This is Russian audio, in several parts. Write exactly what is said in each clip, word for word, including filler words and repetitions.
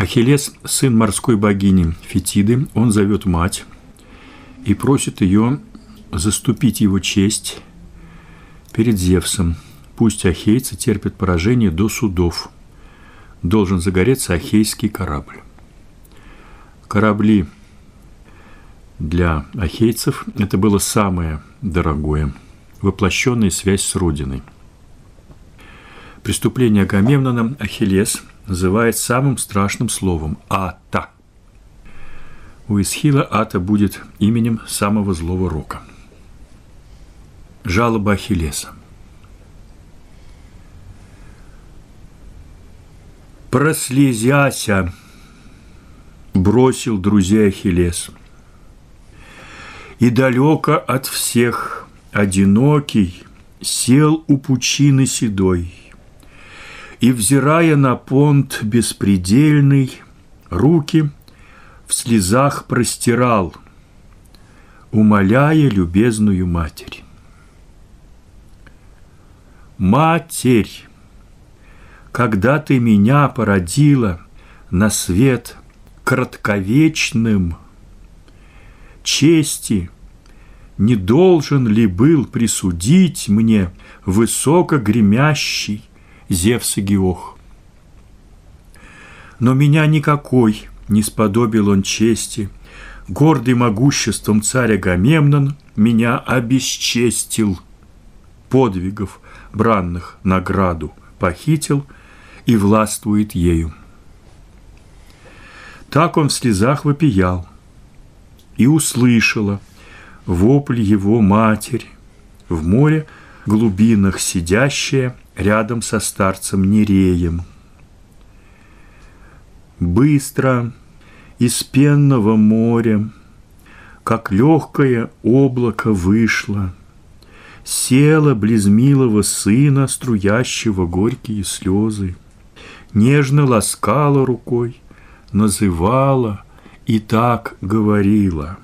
Ахиллес, сын морской богини Фетиды, он зовет мать и просит ее заступить его честь перед Зевсом. Пусть ахейцы терпят поражение до судов. Должен загореться ахейский корабль. Корабли для ахейцев – это было самое дорогое, воплощенная связь с Родиной. Преступление Агамемнона Ахиллес называет самым страшным словом – Ата. У Эсхила Ата будет именем самого злого рока. Жалоба Ахиллеса. «Прослезяся, бросил друзей Ахиллес, и далеко от всех, одинокий, сел у пучины седой, и, взирая на понт беспредельный, руки в слезах простирал, умоляя любезную матерь. Матерь, когда ты меня породила на свет кратковечным, чести не должен ли был присудить мне высоко гремящий Зевс и Геох? Но меня никакой не сподобил он чести, гордый могуществом царь Агамемнон меня обесчестил, подвигов бранных награду похитил и властвует ею. Так он в слезах вопиял, и услышала вопль его матерь, в море глубинах сидящая рядом со старцем Нереем. Быстро из пенного моря, как легкое облако вышло, села близ милого сына, струящего горькие слезы, нежно ласкала рукой, называла и так говорила: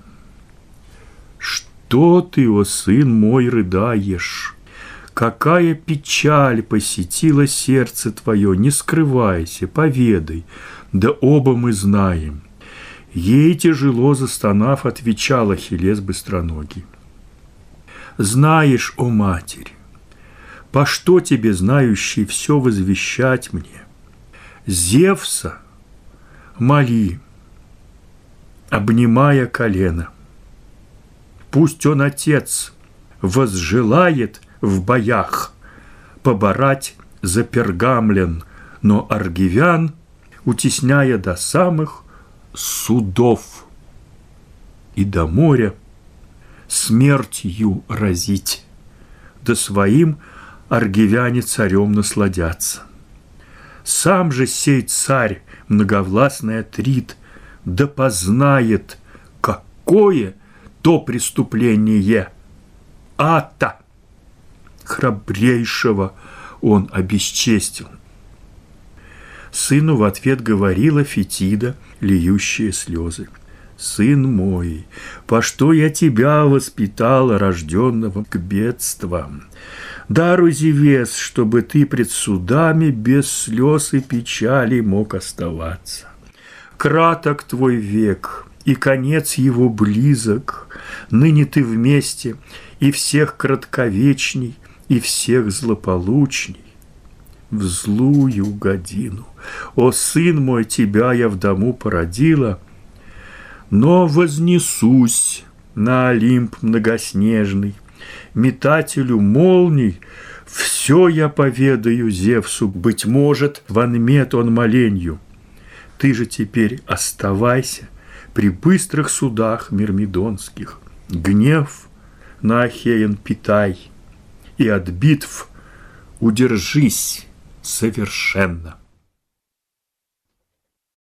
«Что ты, о сын мой, рыдаешь? Какая печаль посетила сердце твое? Не скрывайся, поведай, да оба мы знаем». Ей, тяжело застонав, отвечал Ахиллес быстроногий: «Знаешь, о матерь, по что тебе, знающий, все возвещать мне? Зевса моли, обнимая колено. Пусть он, отец, возжелает в боях поборать за Пергамлен, но аргивян, утесняя до самых судов и до моря, смертью разить, да своим аргивяне царем насладятся. Сам же сей царь многовластный Атрит да познает, какое то преступление Ата, храбрейшего, он обесчестил». Сыну в ответ говорила Фетида, льющая слезы: «Сын мой, по что я тебя воспитала, рожденного к бедствам? Даруй, Зевес, чтобы ты пред судами без слез и печали мог оставаться. Краток твой век, и конец его близок. Ныне ты вместе, и всех кратковечней, и всех злополучней. В злую годину, о сын мой, тебя я в дому породила, но вознесусь на Олимп многоснежный, метателю молний, все я поведаю Зевсу, быть может, вонмет он моленью. Ты же теперь оставайся при быстрых судах мирмидонских, гнев на Ахеян питай, и от битв удержись совершенно».